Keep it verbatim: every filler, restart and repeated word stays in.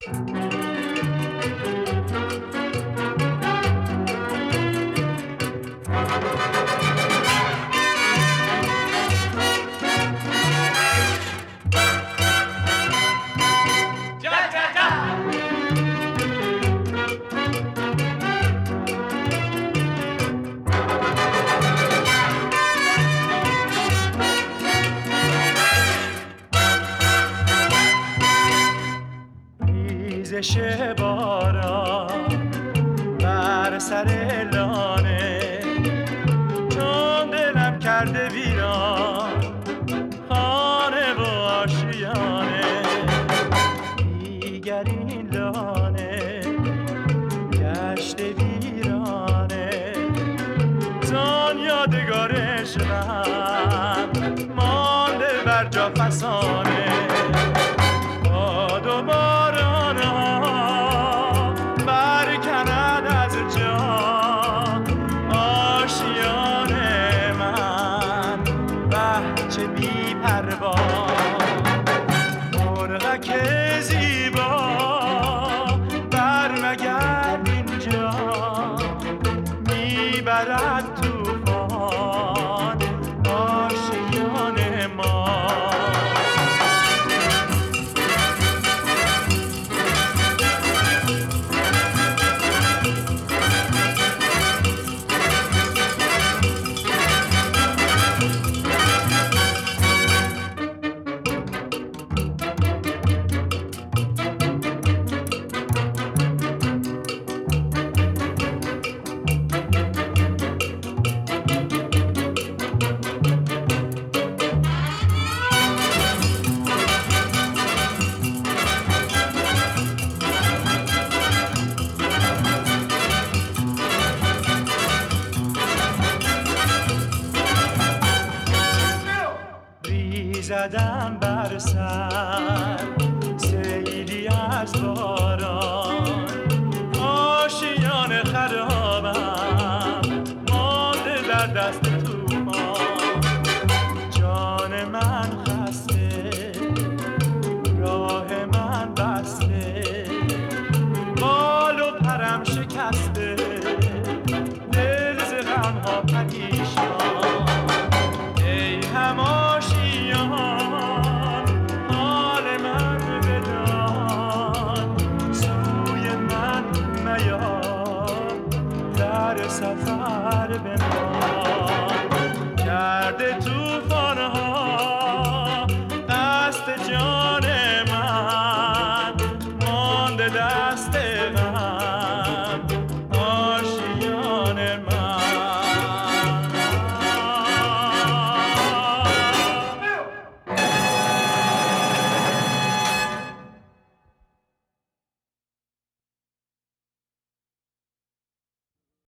ریزش باران بر سر لانه، چون دلم کرده ویران خانه و آشیانه. دیگر این لانه گشت ویرانه، زان یادگار عشقم مانده بر جا فسانه. باد و باران ها برکند از جا آشیان من، بچه بی پروا مرغک زیبا برمگرد اینجا، میبرد توفان آشیان ما. زدم بر سر سیلی از باران، آشیان خرابم مانده در دست طوفان. جان من خسته راه من بسته، بال و پرم شکسته دل ز غمها پریشان. ای هم حال من بدان، سوی من میا در سفر بمان. کرده توفان ها دست جان من، مانده دست